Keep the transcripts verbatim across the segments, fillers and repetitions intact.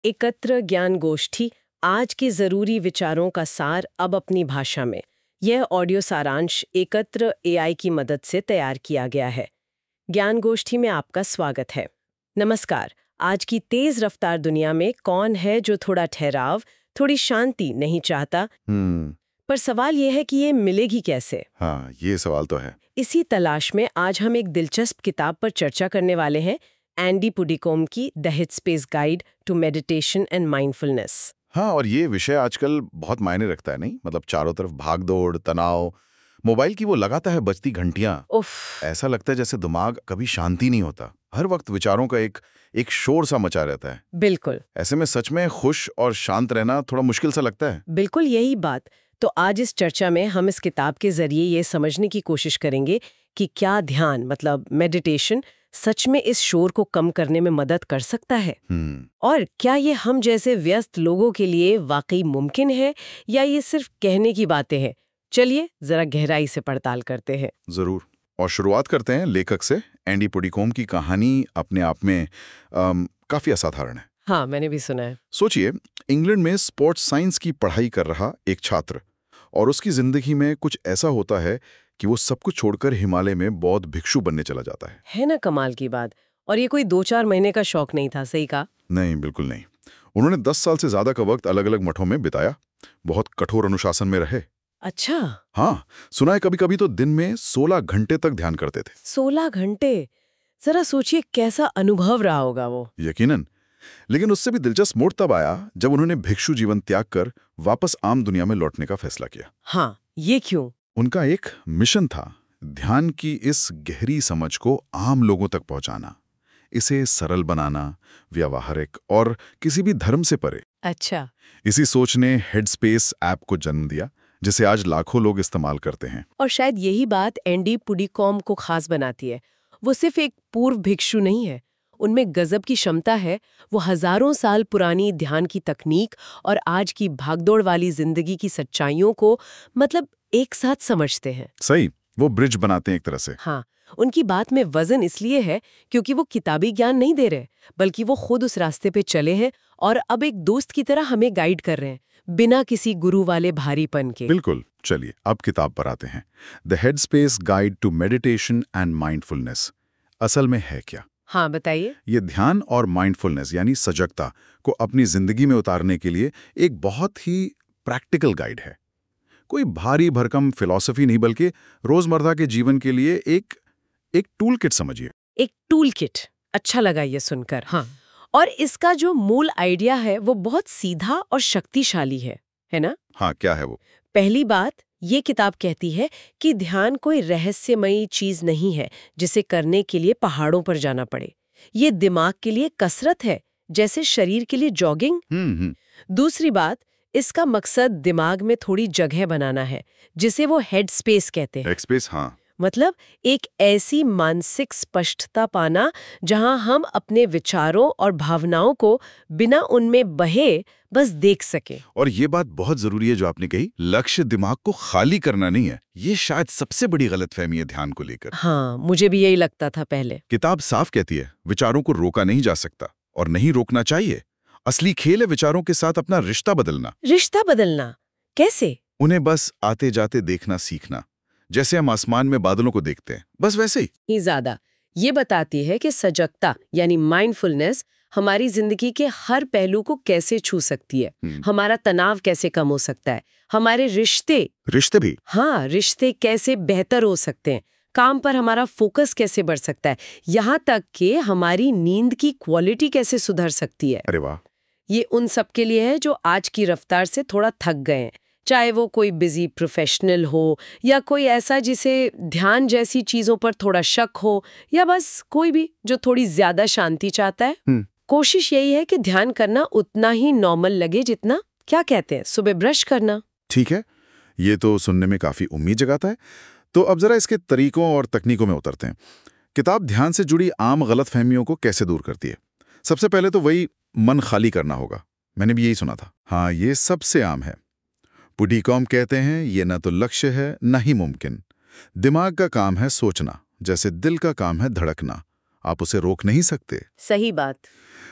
एकत्र ज्ञान गोष्ठी, आज के जरूरी विचारों का सार अब अपनी भाषा में। यह ऑडियो सारांश एकत्र एआई की मदद से तैयार किया गया है। ज्ञान गोष्ठी में आपका स्वागत है। नमस्कार। आज की तेज रफ्तार दुनिया में कौन है जो थोड़ा ठहराव, थोड़ी शांति नहीं चाहता? हम्म पर सवाल यह है कि ये मिलेगी कैसे? हाँ, ये सवाल तो है। इसी तलाश में आज हम एक दिलचस्प किताब पर चर्चा करने वाले हैं, एंडी पुडिकोम की the Headspace guide to meditation and mindfulness. हाँ, और ये विषय आजकल बहुत मायने रखता है, नहीं? मतलब चारों तरफ भागदौड़, तनाव, मोबाइल की वो लगाता है बजती घंटियां। उफ। ऐसा लगता है जैसे दिमाग कभी शांति नहीं होता, हर वक्त विचारों का एक एक शोर सा मचा रहता है। बिल्कुल ऐसे में सच में खुश और शांत रहना थोड़ा मुश्किल सा लगता है। बिल्कुल यही बात। तो आज इस चर्चा में हम इस किताब के जरिए ये समझने की कोशिश करेंगे कि क्या ध्यान मतलब मेडिटेशन सच में इस शोर को कम करने में मदद कर सकता है, हम्म और क्या ये हम जैसे व्यस्त लोगों के लिए वाकई मुमकिन है या ये सिर्फ कहने की बातें हैं। चलिए जरा गहराई से पड़ताल करते हैं। जरूर। और शुरुआत करते हैं लेखक से। एंडी पुडिकोम की कहानी अपने आप में अम, काफी असाधारण है। हाँ, मैंने भी सुना है। सोचिए, इंग्लैंड में स्पोर्ट्स साइंस की पढ़ाई कर रहा एक छात्र, और उसकी जिंदगी में कुछ ऐसा होता है कि वो सब कुछ छोड़कर हिमालय में बौद्ध भिक्षु बनने चला जाता है। है ना कमाल की बात। और ये कोई दो चार महीने का शौक नहीं था, सही कहा। नहीं, बिल्कुल नहीं। उन्होंने दस साल से ज्यादा का वक्त अलग अलग मठों में बिताया, बहुत कठोर अनुशासन में रहे। अच्छा। हाँ, सुना है कभी कभी तो दिन में सोलह घंटे तक ध्यान करते थे। सोलह घंटे। जरा सोचिए कैसा अनुभव रहा होगा वो। यकीनन। लेकिन उससे भी दिलचस्प मोड़ तब आया जब उन्होंने भिक्षु जीवन त्याग कर वापस आम दुनिया में लौटने का फैसला किया। हाँ, ये क्यों? उनका एक मिशन था, ध्यान की इस गहरी समझ को आम लोगों तक पहुंचाना, इसे सरल बनाना, व्यावहारिक और किसी भी धर्म से परे। अच्छा। इसी सोच ने हेडस्पेस ऐप को जन्म दिया, जिसे आज लाखों लोग इस्तेमाल करते हैं। और शायद यही बात एंडी पुडिकोम को खास बनाती है। वो सिर्फ एक पूर्व भिक्षु नहीं है, उनमें गजब की क्षमता है। वो हजारों साल पुरानी ध्यान की तकनीक और आज की भागदौड़ वाली जिंदगी की सच्चाइयों को मतलब एक साथ समझते हैं। सही, वो ब्रिज बनाते हैं एक तरह से। हाँ, उनकी बात में वजन इसलिए है क्योंकि वो किताबी ज्ञान नहीं दे रहे, बल्कि वो खुद उस रास्ते पे चले हैं और अब एक दोस्त की तरह हमें गाइड कर रहे हैं, बिना किसी गुरु वाले भारीपन के। बिल्कुल। चलिए अब किताब पर आते हैं। The Headspace guide to meditation and mindfulness असल में है क्या? हाँ, बताइए। ये ध्यान और माइंडफुलनेस यानी सजगता को अपनी जिंदगी में उतारने के लिए एक बहुत ही प्रैक्टिकल गाइड है। कोई भारी भरकम फिलॉसफी नहीं, बल्कि रोजमर्रा के जीवन के लिए एक एक टूल किट समझिए। एक टूल किट। अच्छा लगा ये सुनकर। हाँ। और इसका जो मूल आइडिया है वो बहुत सीधा और शक्तिशाली है, है ना? हाँ, क्या है वो? पहली बात, ये किताब कहती है कि ध्यान कोई रहस्यमयी चीज नहीं है जिसे करने के लिए पहाड़ों पर जाना पड़े। ये दिमाग के लिए कसरत है, जैसे शरीर के लिए जॉगिंग। हम्म हम्म दूसरी बात, इसका मकसद दिमाग में थोड़ी जगह बनाना है, जिसे वो हेड स्पेस कहते हैं। एक्सपेस, हाँ। मतलब एक ऐसी मानसिक स्पष्टता पाना जहां हम अपने विचारों और भावनाओं को बिना उनमें बहे बस देख सकें। और ये बात बहुत जरूरी है जो आपने कही, लक्ष्य दिमाग को खाली करना नहीं है। ये शायद सबसे बड़ी गलतफहमी है ध्यान को लेकर। हाँ, मुझे भी यही लगता था पहले। किताब साफ कहती है, विचारों को रोका नहीं जा सकता और नहीं रोकना चाहिए। असली खेल है विचारों के साथ अपना रिश्ता बदलना। रिश्ता बदलना कैसे? उन्हें बस आते जाते देखना सीखना, जैसे हम आसमान में बादलों को देखते हैं, बस वैसे ही। ही ज्यादा ये बताती है कि सजगता यानी माइंडफुलनेस हमारी जिंदगी के हर पहलू को कैसे छू सकती है। हम्म। हमारा तनाव कैसे कम हो सकता है, हमारे रिश्ते रिश्ते भी। हाँ रिश्ते कैसे बेहतर हो सकते हैं, काम पर हमारा फोकस कैसे बढ़ सकता है, यहाँ तक कि हमारी नींद की क्वालिटी कैसे सुधर सकती है। अरे वाह। ये उन सब के लिए है जो आज की रफ्तार से थोड़ा थक गए हैं, चाहे वो कोई बिजी प्रोफेशनल हो या कोई ऐसा जिसे ध्यान जैसी चीजों पर थोड़ा शक हो, या बस कोई भी जो थोड़ी ज्यादा शांति चाहता है। हम्म। कोशिश यही है कि ध्यान करना उतना ही नॉर्मल लगे जितना, क्या कहते हैं, सुबह ब्रश करना। ठीक है, ये तो सुनने में काफी उम्मीद जगाता है। तो अब जरा इसके तरीकों और तकनीकों में उतरते हैं। किताब ध्यान से जुड़ी आम गलतफहमियों को कैसे दूर करती है? सबसे पहले तो वही मन खाली करना होगा। मैंने भी यही सुना था। हाँ, ये सबसे आम है। पुडिकोम कहते हैं ये न तो लक्ष्य है न ही मुमकिन। दिमाग का काम है सोचना, जैसे दिल का काम है धड़कना। आप उसे रोक नहीं सकते। सही बात।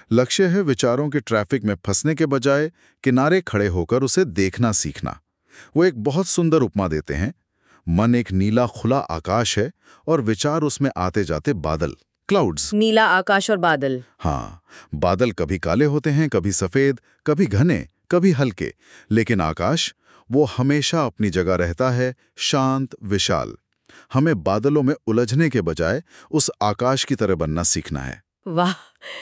लक्ष्य है विचारों के ट्रैफिक में फंसने के बजाय किनारे खड़े होकर उसे देखना सीखना। वो एक बहुत सुंदर उपमा देते हैं। मन एक नीला खुला आकाश है और विचार उसमें आते जाते बादल, क्लाउड्स। नीला आकाश और बादल। हाँ, बादल कभी काले होते हैं, कभी सफेद, कभी घने, कभी हल्के, लेकिन आकाश वो हमेशा अपनी जगह रहता है, शांत, विशाल। हमें बादलों में उलझने के बजाय उस आकाश की तरह बनना सीखना है। वाह,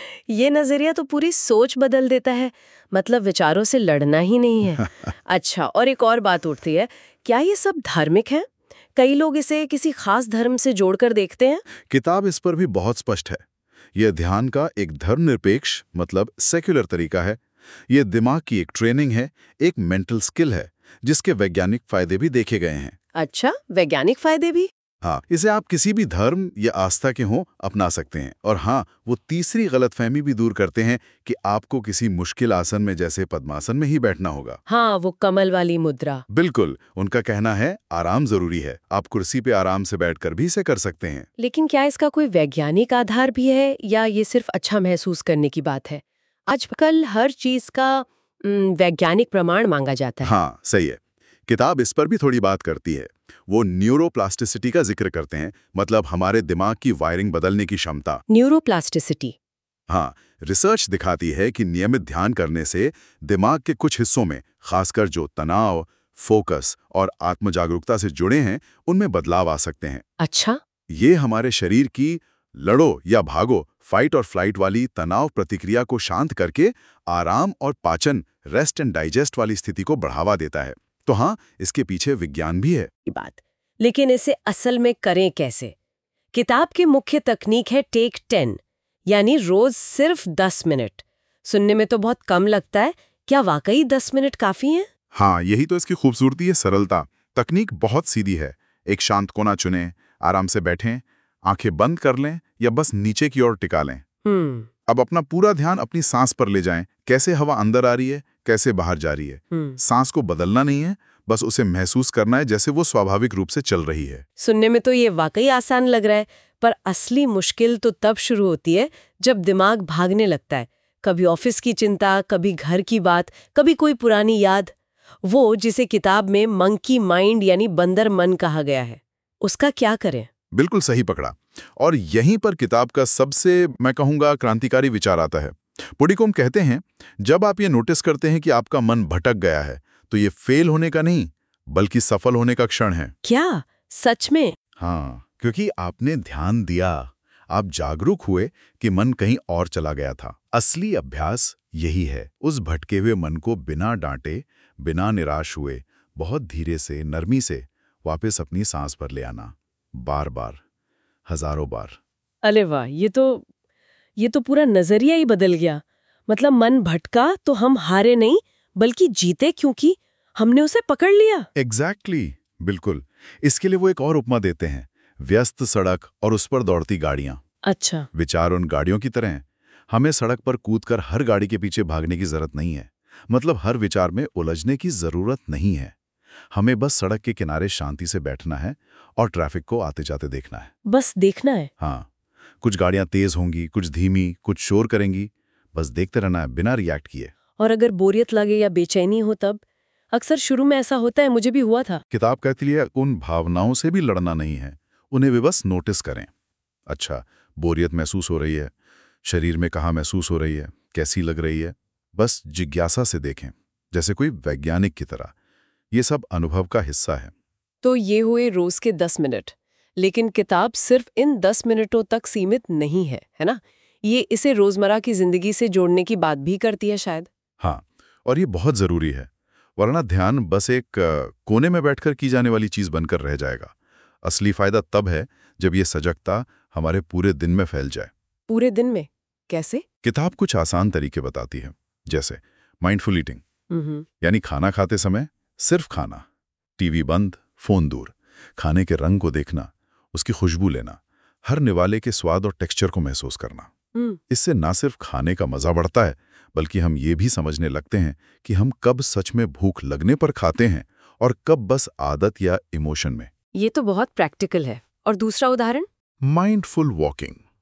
ये नजरिया तो पूरी सोच बदल देता है। मतलब विचारों से लड़ना ही नहीं है। अच्छा, और एक और बात उठती है, क्या ये सब धार्मिक है? कई लोग इसे किसी खास धर्म से जोड़कर देखते हैं। किताब इस पर भी बहुत स्पष्ट है। यह ध्यान का एक धर्मनिरपेक्ष मतलब सेक्युलर तरीका है। यह दिमाग की एक ट्रेनिंग है, एक मेंटल स्किल है, जिसके वैज्ञानिक फायदे भी देखे गए हैं। अच्छा, वैज्ञानिक फायदे भी? हाँ, इसे आप किसी भी धर्म या आस्था के हों अपना सकते हैं। और हाँ, वो तीसरी गलतफहमी भी दूर करते हैं कि आपको किसी मुश्किल आसन में जैसे पद्मासन में ही बैठना होगा। हाँ, वो कमल वाली मुद्रा। बिल्कुल, उनका कहना है आराम जरूरी है। आप कुर्सी पे आराम से बैठकर भी इसे कर सकते हैं। लेकिन क्या इसका कोई वैज्ञानिक आधार भी है या ये सिर्फ अच्छा महसूस करने की बात है? आजकल हर चीज का उम, वैज्ञानिक प्रमाण मांगा जाता है। हाँ, सही है। किताब इस पर भी थोड़ी बात करती है। वो न्यूरोप्लास्टिसिटी का जिक्र करते हैं, मतलब हमारे दिमाग की वायरिंग बदलने की क्षमता। न्यूरोप्लास्टिसिटी। हाँ, रिसर्च दिखाती है कि नियमित ध्यान करने से दिमाग के कुछ हिस्सों में, खासकर जो तनाव, फोकस और आत्मजागरूकता से जुड़े हैं, उनमें बदलाव आ सकते हैं। अच्छा। ये हमारे शरीर की लड़ो या भागो, फाइट और फ्लाइट वाली तनाव प्रतिक्रिया को शांत करके आराम और पाचन, रेस्ट एंड डाइजेस्ट वाली स्थिति को बढ़ावा देता है। तो हाँ, इसके पीछे विज्ञान भी है। बात, लेकिन इसे असल में करें कैसे? किताब की मुख्य तकनीक है टेक टेन, यानी रोज सिर्फ दस मिनट। सुनने में तो बहुत कम लगता है, क्या वाकई दस मिनट काफी हैं? हाँ, यही तो इसकी खूबसूरती है, सरलता। तकनीक बहुत सीधी है। एक शांत कोना चुनें, आराम से बैठें, आंखें बंद कर लें या बस नीचे की ओर टिका लें। हम्म अब अपना पूरा ध्यान अपनी सांस पर ले जाएं। कैसे हवा अंदर आ रही है, कैसे बाहर जा रही है। हम्म सांस को बदलना नहीं है, बस उसे महसूस करना है जैसे वो स्वाभाविक रूप से चल रही है। सुनने में तो ये वाकई आसान लग रहा है, पर असली मुश्किल तो तब शुरू होती है जब दिमाग भागने लगता है। कभी ऑफिस की चिंता, कभी घर की बात, कभी कोई पुरानी याद। वो जिसे किताब में मंकी माइंड यानी बंदर मन कहा गया है, उसका क्या करें? बिल्कुल सही पकड़ा। और यहीं पर किताब का सबसे, मैं कहूँगा, क्रांतिकारी विचार आता है। पुडिकोम कहते हैं, जब आप ये नोटिस करते हैं कि आपका मन भटक गया है, तो ये फेल होने का नहीं, बल्कि सफल होने का क्षण है। क्या सच में? हाँ, क्योंकि आपने ध्यान दिया, आप जागरूक हुए कि मन कहीं और चला गया था। असली अभ्यास यही है, उस भटके हुए मन को बिना डांटे, बिना निराश हुए, बहुत धीरे से, नरमी से वापस अपनी सांस पर ले आना, बार बार, हजारों बार। अरे वाह, ये तो ये तो पूरा नजरिया ही बदल गया। मतलब मन भटका तो हम हारे नहीं, बल्कि जीते, क्योंकि हमने उसे पकड़ लिया। एग्जैक्टली exactly, बिल्कुल। इसके लिए वो एक और उपमा देते हैं, व्यस्त सड़क और उस पर दौड़ती गाड़ियां। अच्छा। विचार उन गाड़ियों की तरह हैं। हमें सड़क पर कूदकर हर गाड़ी के पीछे भागने की जरूरत नहीं है। मतलब हर विचार में उलझने की जरूरत नहीं है। हमें बस सड़क के किनारे शांति से बैठना है और ट्रैफिक को आते जाते देखना है। बस देखना है। हाँ, कुछ गाड़ियां तेज होंगी, कुछ धीमी, कुछ शोर करेंगी। बस देखते रहना है, बिना रिएक्ट किए। और अगर बोरियत लगे या बेचैनी हो तब? अक्सर शुरू में ऐसा होता है, मुझे भी हुआ था। किताब कहती है उन भावनाओं से भी लड़ना नहीं है, उन्हें भी बस नोटिस करें। अच्छा, बोरियत महसूस हो रही है, शरीर में कहाँ महसूस हो रही है, कैसी लग रही है, बस जिज्ञासा से देखें, जैसे कोई वैज्ञानिक की तरह। ये सब अनुभव का हिस्सा है। तो ये हुए रोज के दस मिनट, लेकिन किताब सिर्फ इन दस मिनटों तक सीमित नहीं है, है ना? ये इसे रोजमर्रा की जिंदगी से जोड़ने की बात भी करती है शायद। हाँ, और ये बहुत जरूरी है, वरना ध्यान बस एक कोने में बैठकर की जाने वाली चीज बनकर रह जाएगा। असली फायदा तब है जब ये सजगता हमारे पूरे दिन में फैल जाए। पूरे दिन में कैसे? किताब कुछ आसान तरीके बताती है, जैसे माइंडफुल ईटिंग, यानी खाना खाते समय सिर्फ खाना, टीवी बंद, फोन दूर, खाने के रंग को देखना, उसकी खुशबू लेना, हर निवाले के स्वाद और टेक्सचर को महसूस करना। इससे ना सिर्फ खाने का मजा बढ़ता है, बल्कि हम ये भी समझने लगते हैं कि हम कब सच में भूख लगने पर खाते हैं और कब बस आदत या इमोशन में। ये तो बहुत प्रैक्टिकल है। और दूसरा उदाहरण? Mindful walking.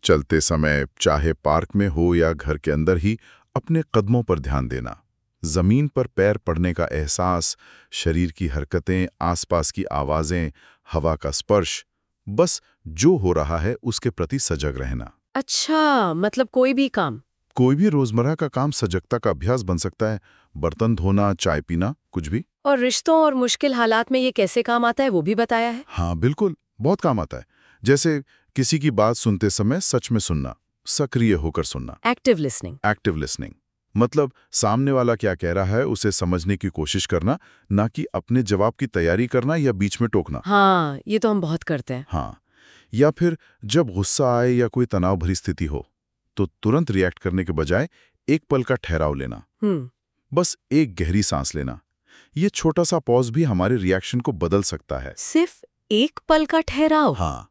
चलते समय, चाहे पार्क में हो या घर के अंदर ही, अपने कदमों पर ध्यान देना। जमीन पर पैर पड़ने का एहसास, शरीर की हरकतें, आसपास की आवाजें, हवा का स्पर्श, बस जो हो रहा है उसके प्रति सजग रहना। अच्छा, मतलब कोई भी काम? कोई भी रोजमर्रा का काम सजगता का अभ्यास बन सकता है। बर्तन धोना, चाय पीना, कुछ भी। और रिश्तों और मुश्किल हालात में ये कैसे काम आता है वो भी बताया है? हाँ बिल्कुल, बहुत काम आता है। जैसे किसी की बात सुनते समय सच में सुनना, सक्रिय होकर सुनना। Active listening. एक्टिव लिसनिंग मतलब सामने वाला क्या कह रहा है उसे समझने की कोशिश करना, ना कि अपने जवाब की तैयारी करना या बीच में टोकना। हाँ, ये तो हम बहुत करते हैं। हाँ, या फिर जब गुस्सा आए या कोई तनाव भरी स्थिति हो तो तुरंत रिएक्ट करने के बजाय एक पल का ठहराव लेना, हम्म बस एक गहरी सांस लेना। ये छोटा सा पॉज भी हमारे रिएक्शन को बदल सकता है। सिर्फ एक पल का ठहराव? हाँ,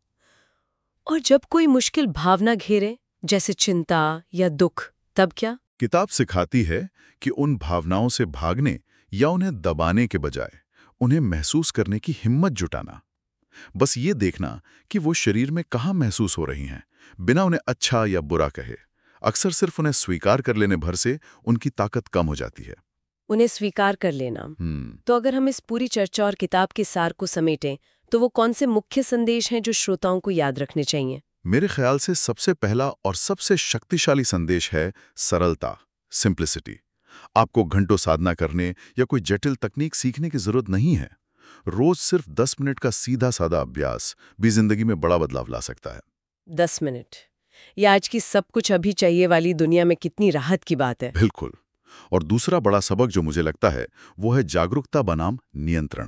और जब कोई मुश्किल भावना घेरे, जैसे चिंता या दुख, तब क्या? किताब सिखाती है कि उन भावनाओं से भागने या उन्हें दबाने के बजाय उन्हें महसूस करने की हिम्मत जुटाना। बस ये देखना कि वो शरीर में कहाँ महसूस हो रही हैं, बिना उन्हें अच्छा या बुरा कहे। अक्सर सिर्फ उन्हें स्वीकार कर लेने भर से उनकी ताकत कम हो जाती है। उन्हें स्वीकार कर लेना। हम्म तो अगर हम इस पूरी चर्चा और किताब के सार को समेटें, तो वो कौन से मुख्य संदेश हैं जो श्रोताओं को याद रखने चाहिए? मेरे ख्याल से सबसे पहला और सबसे शक्तिशाली संदेश है सरलता, सिंप्लिसिटी। आपको घंटों साधना करने या कोई जटिल तकनीक सीखने की जरूरत नहीं है। रोज सिर्फ दस मिनट का सीधा साधा अभ्यास भी जिंदगी में बड़ा बदलाव ला सकता है। दस मिनट। ये आज की सब कुछ अभी चाहिए वाली दुनिया में कितनी राहत की बात है। बिल्कुल। और दूसरा बड़ा सबक जो मुझे लगता है वो है जागरूकता बनाम नियंत्रण।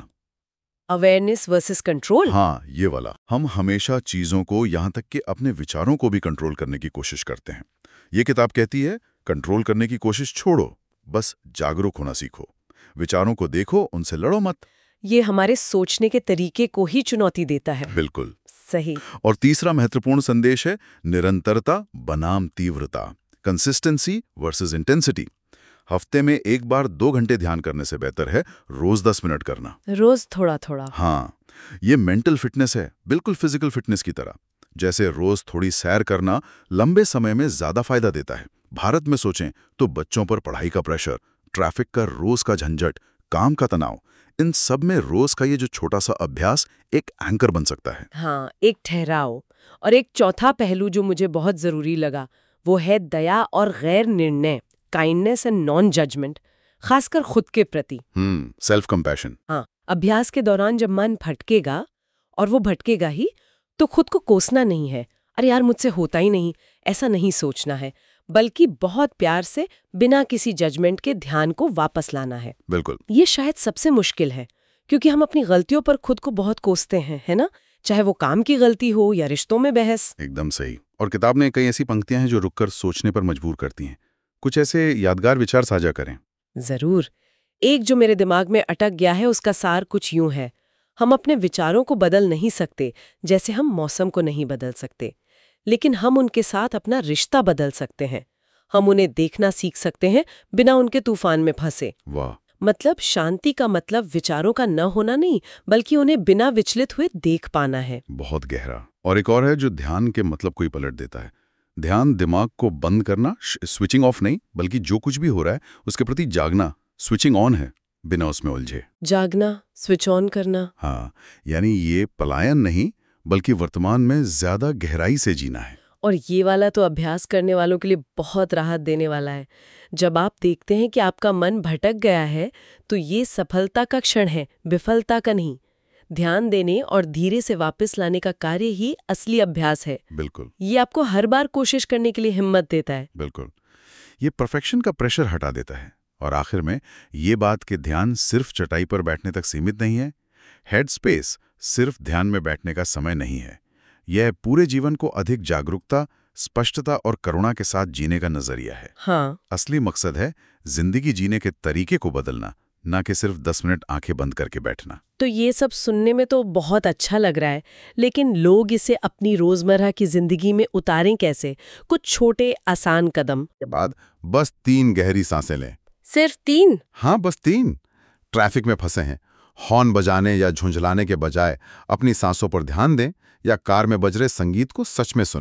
Awareness versus control. हाँ, ये वाला। हम हमेशा चीजों को, यहाँ तक कि अपने विचारों को भी कंट्रोल करने की कोशिश करते हैं। ये किताब कहती है कंट्रोल करने की कोशिश छोड़ो, बस जागरूक होना सीखो। विचारों को देखो, उनसे लड़ो मत। ये हमारे सोचने के तरीके को ही चुनौती देता है। बिल्कुल सही। और तीसरा महत्वपूर्ण संदेश है निरंतरता बनाम तीव्रता, कंसिस्टेंसी वर्सेस इंटेंसिटी। हफ्ते में एक बार दो घंटे ध्यान करने से बेहतर है रोज दस मिनट करना। रोज थोड़ा थोड़ा। हाँ, ये मेंटल फिटनेस है, बिल्कुल फिजिकल फिटनेस की तरह। जैसे रोज थोड़ी सैर करना लंबे समय में ज्यादा फायदा देता है। भारत में सोचें तो बच्चों पर पढ़ाई का प्रेशर, ट्रैफिक का रोज का झंझट, काम का तनाव, इन सब में रोज का ये जो छोटा सा अभ्यास एक एंकर बन सकता है। हाँ, एक ठहराव। और एक चौथा पहलू जो मुझे बहुत जरूरी लगा वो है दया और गैर निर्णय, काइंडनेस एंड नॉन जजमेंट, खासकर खुद के प्रति। Hmm self compassion. हाँ, अभ्यास के दौरान जब मन भटकेगा, और वो भटकेगा ही, तो खुद को कोसना नहीं है, अरे यार मुझसे होता ही नहीं, ऐसा नहीं सोचना है, बल्कि बहुत प्यार से बिना किसी जजमेंट के ध्यान को वापस लाना है। बिल्कुल। ये शायद सबसे मुश्किल है, क्योंकि हम अपनी गलतियों पर खुद को बहुत कोसते हैं, है ना? चाहे वो काम की गलती हो या रिश्तों में बहस। एकदम सही। और किताब में कई ऐसी पंक्तियां हैं जो रुककर सोचने पर मजबूर करती हैं। कुछ ऐसे यादगार विचार साझा करें। जरूर। एक जो मेरे दिमाग में अटक गया है उसका सार कुछ यूं है, हम अपने विचारों को बदल नहीं सकते, जैसे हम मौसम को नहीं बदल सकते, लेकिन हम उनके साथ अपना रिश्ता बदल सकते हैं। हम उन्हें देखना सीख सकते हैं बिना उनके तूफान में फंसे। वाह। मतलब शांति का मतलब विचारों का न होना नहीं, बल्कि उन्हें बिना विचलित हुए देख पाना है। बहुत गहरा। और एक और है जो ध्यान के मतलब को ही पलट देता है। ध्यान दिमाग को बंद करना, स्विचिंग ऑफ नहीं, बल्कि जो कुछ भी हो रहा है उसके प्रति जागना, स्विचिंग ऑन है, बिना उसमें उलझे। जागना, स्विच ऑन करना। हाँ, यानी ये पलायन नहीं, बल्कि वर्तमान में ज्यादा गहराई से जीना है। और ये वाला तो अभ्यास करने वालों के लिए बहुत राहत देने वाला है। जब आप देखते हैं कि आपका मन भटक गया है, तो ये सफलता का क्षण है, विफलता का नहीं। ध्यान देने और धीरे से वापस लाने का कार्य ही असली अभ्यास है। बिल्कुल। ये आपको हर बार कोशिश करने के लिए हिम्मत देता है। बिल्कुल। ये परफेक्शन का प्रेशर हटा देता है। और आखिर में ये बात कि ध्यान सिर्फ चटाई पर बैठने तक सीमित नहीं है। हेड स्पेस सिर्फ ध्यान में बैठने का समय नहीं है। यह पूरे जीवन को अधिक जागरूकता, स्पष्टता और करुणा के साथ जीने का नजरिया है। हाँ। असली मकसद है जिंदगी जीने के तरीके को बदलना, ना कि सिर्फ दस मिनट आंखें बंद करके बैठना। तो ये सब सुनने में तो बहुत अच्छा लग रहा है, लेकिन लोग इसे अपनी रोजमर्रा की जिंदगी में उतारें कैसे? कुछ छोटे आसान कदम के बाद बस तीन गहरी सांसें लें। सिर्फ तीन? हाँ, बस तीन। ट्रैफिक में फंसे हैं, हॉर्न बजाने या झुंझलाने के बजाय अपनी सांसों पर ध्यान दें, या कार में बज रहे संगीत को सच में सुनें।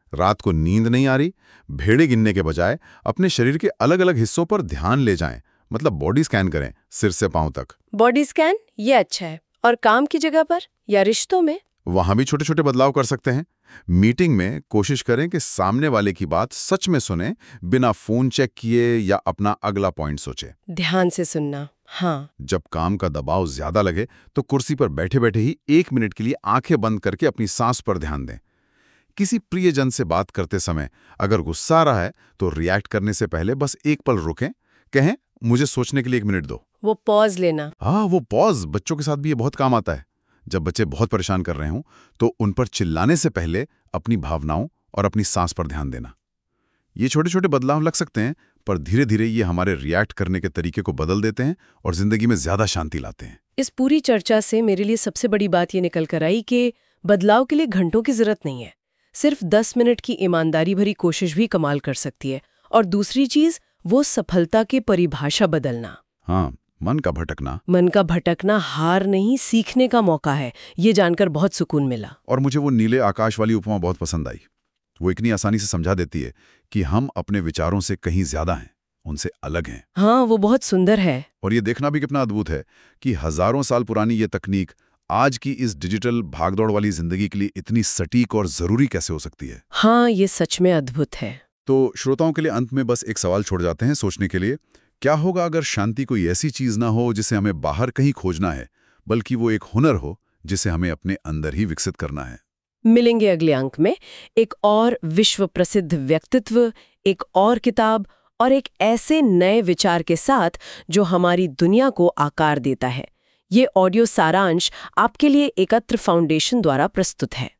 रात को नींद नहीं आ रही, भेड़े गिनने के बजाय अपने शरीर के अलग अलग हिस्सों पर ध्यान ले जाएं, मतलब बॉडी स्कैन करें सिर से पांव तक। बॉडी स्कैन ये अच्छा है। और काम की जगह पर या रिश्तों में? वहां भी छोटे छोटे बदलाव कर सकते हैं। मीटिंग में कोशिश करें कि सामने वाले की बात सच में सुने, बिना फोन चेक किए या अपना अगला पॉइंट सोचे। ध्यान से सुनना। हाँ। जब काम का दबाव ज्यादा लगे तो कुर्सी पर बैठे बैठे ही एक मिनट के लिए आंखें बंद करके अपनी सांस पर ध्यान दें। किसी प्रियजन से बात करते समय अगर गुस्सा आ रहा है तो रिएक्ट करने से पहले बस एक पल रुकें, कहें मुझे सोचने के लिए एक मिनट दो। वो पॉज लेना। हाँ, वो पॉज बच्चों के साथ भी ये बहुत काम आता है। जब बच्चे बहुत परेशान कर रहे हों तो उन पर चिल्लाने से पहले अपनी भावनाओं और अपनी सांस पर ध्यान देना। ये छोटे छोटे बदलाव लग सकते हैं, पर धीरे धीरे ये हमारे रिएक्ट करने के तरीके को बदल देते हैं और जिंदगी में ज्यादा शांति लाते हैं। इस पूरी चर्चा से मेरे लिए सबसे बड़ी बात ये निकल कर आई कि बदलाव के लिए घंटों की जरूरत नहीं है। सिर्फ दस मिनट की ईमानदारी भरी कोशिश भी कमाल कर सकती है। और दूसरी चीज, वो सफलता की परिभाषा बदलना। हाँ, मन का भटकना। मन का भटकना हार नहीं, सीखने का मौका है। ये जानकर बहुत सुकून मिला। और मुझे वो नीले आकाश वाली उपमा बहुत पसंद आई। वो इतनी आसानी से समझा देती है कि हम अपने विचारों से कहीं ज्यादा हैं, उनसे अलग हैं। हाँ, वो बहुत सुंदर है। और ये देखना भी कितना अद्भुत है कि हजारों साल पुरानी ये तकनीक आज की इस डिजिटल भागदौड़ वाली जिंदगी के लिए इतनी सटीक और जरूरी कैसे हो सकती है। हाँ, ये सच में अद्भुत है। तो श्रोताओं के लिए अंत में बस एक सवाल छोड़ जाते हैं सोचने के लिए। क्या होगा अगर शांति कोई ऐसी चीज ना हो जिसे हमें बाहर कहीं खोजना है, बल्कि वो एक हुनर हो जिसे हमें अपने अंदर ही विकसित करना है। मिलेंगे अगले अंक में एक और विश्व प्रसिद्ध व्यक्तित्व, एक और किताब और एक ऐसे नए विचार के साथ जो हमारी दुनिया को आकार देता है। ये ऑडियो सारांश आपके लिए एकत्र फाउंडेशन द्वारा प्रस्तुत है।